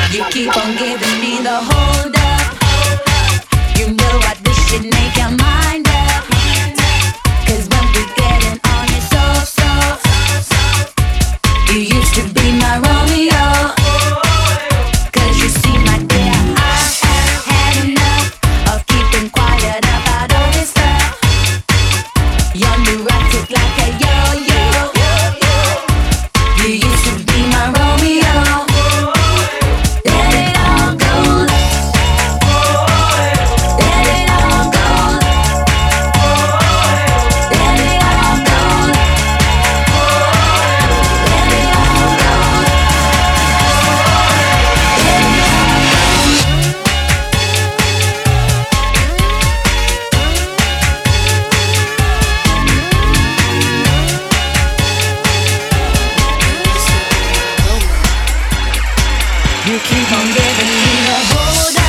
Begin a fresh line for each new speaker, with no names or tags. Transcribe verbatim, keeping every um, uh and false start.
You keep on giving me the hold up. You know what, we should make your mind up. Cause when we getting on your soul, so you used to be my Romeo. Cause you see my dear, I have had enough of keeping quiet about all this stuff. You're neurotic like a yo-yo. You used to be my Romeo. Let it all go. Let it all go. Let it all go. Let it all go. You keep on giving me the hold